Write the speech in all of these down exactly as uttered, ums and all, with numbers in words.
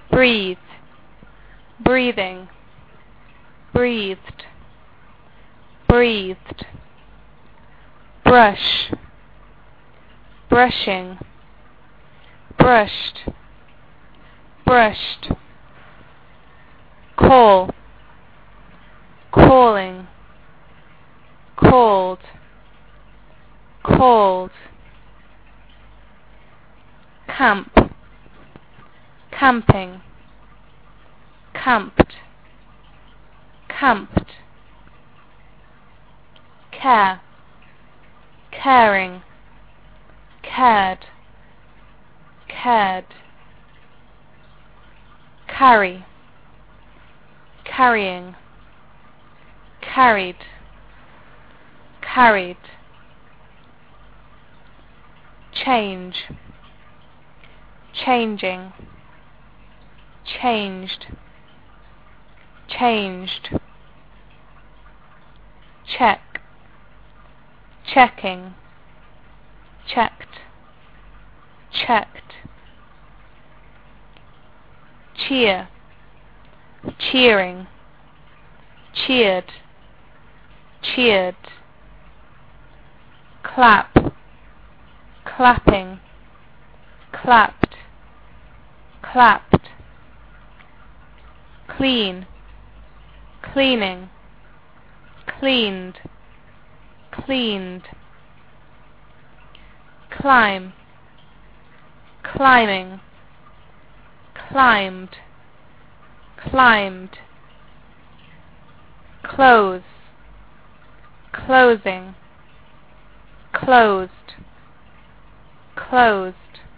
breathe, breathing, breathed, breathed, brush, brushing, brushed, brushed, call, calling, called, called, camp, camping, camped, camped, care, caring, cared, cared, carry, carrying, carried, carried, change, changing, changed, changed, check, checking, checked, checked, cheer, cheering, cheered, cheered, clap, clapping, clapped, clapped, clean, cleaning, cleaned, cleaned, climb, climbing, climbed, climbed, close, closing, closed, closed,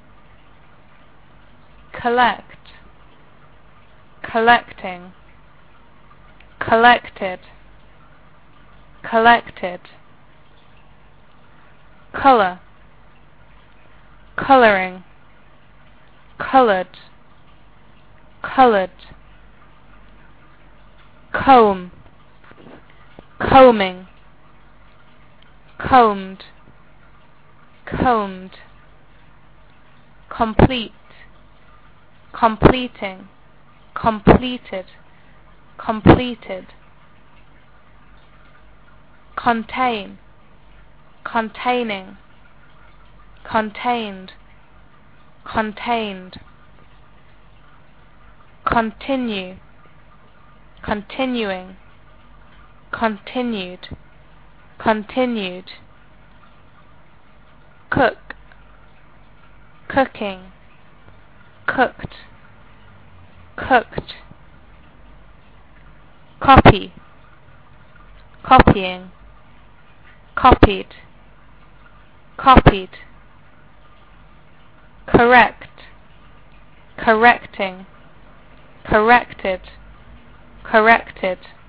collect, collecting, collected, collected, color, coloring, colored, colored, comb, combing, combed, combed, complete, completing, completed, completed, contain, containing, contained, contained, continue, continuing, continued, continued, cook, cooking, cooked, cooked, copy, copying, copied, copied, correct, correcting, corrected, corrected.